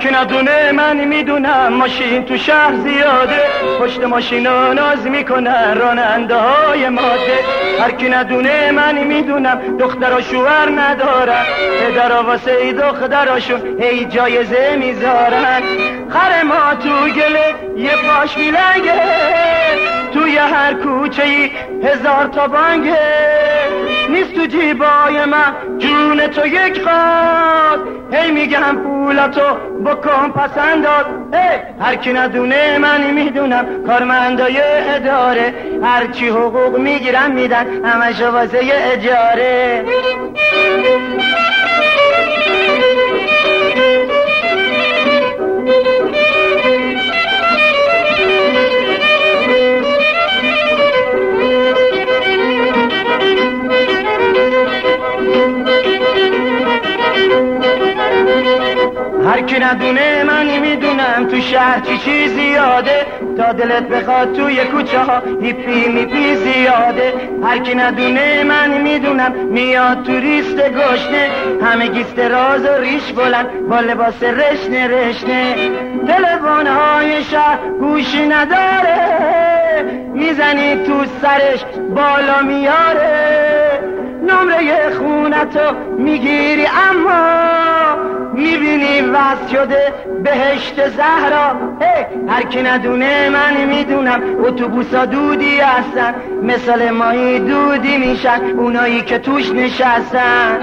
کی ندونه من میدونم ماشین تو شهر زیاده، پشت ماشینا ناز میکنن راننده های ماده. هر کی ندونه من میدونم دخترا شوهر ندارن، پدرها واسه ای دختراشون هی جایزه میذارن. خر ما تو گله یه پاش میلنگه، توی هر کوچه ای 1000 تا بانگه. نیست تو جیبای من جون تو یک قاد، هی میگم پولاتو بکن پسنداز. هر کی ندونه من میدونم کارمندای اداره، هرچی حقوق میگیرن میدن همشو واسه اجاره. هر کی ندونه من میدونم تو شهر چی زیاده، تا دلت بخواد توی کوچه ها هیپی میپی زیاده. هر کی ندونه من میدونم میاد توریست گشنه، همه گیست راز و ریش بلند با لباس رشنه رشنه. تلفن‌های شهر گوشی نداره، میزنی تو سرش بالا میاره. نمره خونتو میگیری اما میبینی وصل شده بهشت زهرا. هر کی ندونه من میدونم اتوبوسا دودی هستن، مثل ماهی دودی میشن اونایی که توش نشستن.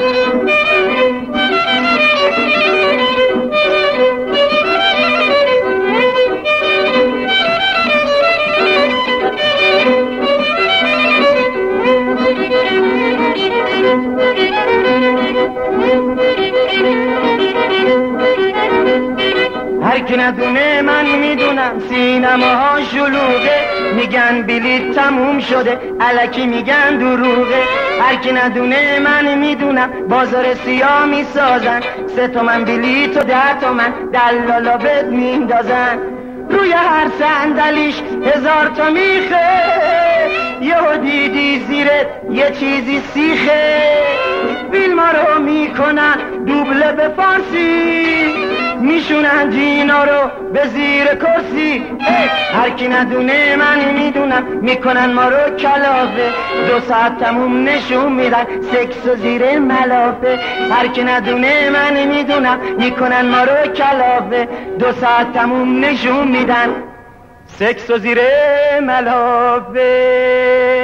هر کی ندونه من میدونم سینماها شلوغه، میگن بلیط تموم شده الکی میگن دروغه. هر کی ندونه من میدونم بازار سیاه میسازن، 3 تومن بلیط و 10 تومن دلالا بد میندازن. روی هر صندلیش 1000 تا میخه، یهو دیدی زیرت یه چیزی سیخه. فیلما رو میکنن دوبله به فارسی، میشونن جینا رو به زیر کرسی. هر کی ندونه من میدونم میکنن ما رو کلافه، 2 ساعت تموم نشون میدن سکس و زیر ملافه. هر کی ندونه من میدونم میکنن ما رو کلافه، 2 ساعت تموم نشون میدن سکس و زیر ملافه.